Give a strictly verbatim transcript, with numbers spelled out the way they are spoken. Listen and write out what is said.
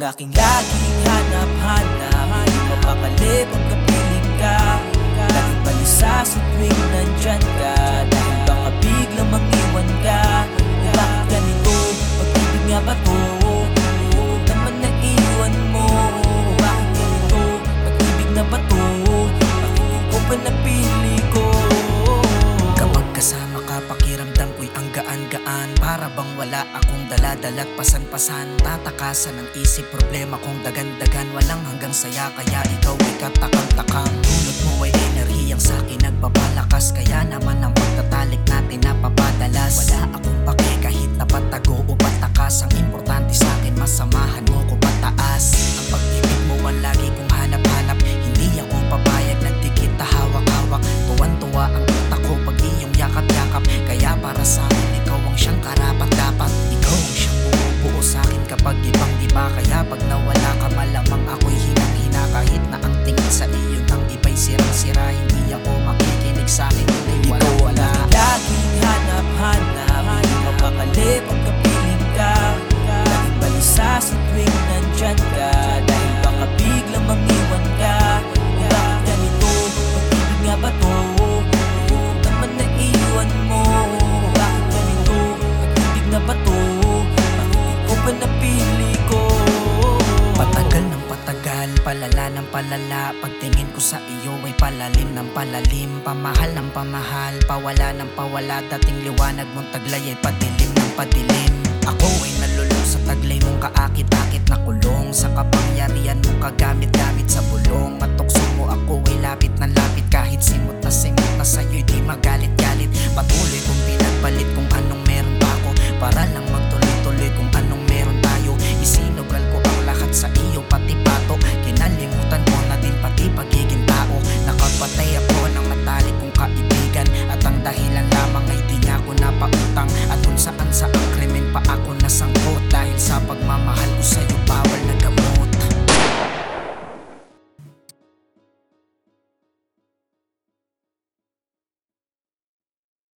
aking laging hanap-hanap, di mapakali pagkapiling ka. Laging balisa sa tuwing nandyan ka, dahil baka biglang mangiwan ka. O bakit ganito, pag-ibig nga ba to? Huwag naman naiwan mo. Bakit ganito, pag-ibig na ba to? Bakit ikaw ba napili ko? Kapag kasama ka, pakiramdam ko'y ang gaan-gaan. Para bang wala akong daladala't pasan-pasan. Tatakasan ang isip, problema kong dagan-dagan. Walang hanggang saya, kaya ikaw ay katakam-takam. Dulot mo ay enerhiyang sa'kin nagbabalakas, kaya naman ang pagtatalik natin napapadalas. Wala akong pake kahit napatago o patakas. Ang importante sa'kin, masamahan mo ko pataas. Ang pag-ibig mo ang lagi kong hanap-hanap. Hindi ako papayag na di kita hawak-hawak. Tuwan-tuwa ang utak ko pag iyong yakap-yakap. Kaya para sa'kin, ikaw ang siyang karapat-dapat. Ikaw ang siyang bumubuo sa'kin kapag ibang-iba. Kaya pag nawala ka, malamang ako'y hinang-hina. Kahit na ang tingin sa iyo ng iba'y sirang-sira, hindi ako makikinig sa'kin. Ikaw ang aking laging hanap-hanap, di mapakali pagkapiling ka. Laging balisa sa tuwing nandyan ka, dahil baka biglang mangiwan ka. O bakit ganito, pag-ibig nga ba to? Huwag naman naiwan mo. Bakit ganito, pag-ibig na ba to? Bakit ikaw ba napili ko? Patagal ng patagal, palala ng palala. Pagtingin ko sa iyo ay palalim ng palalim. Pamahal ng pamahal, pawala ng pawala. Dating liwanag mong taglay ay padilim ng padilim. Ako ay nalulong sa taglay mong kaakit-akit na kulong. Sa kapangyarihan mong kagamit-gamit sa bulong. At tukso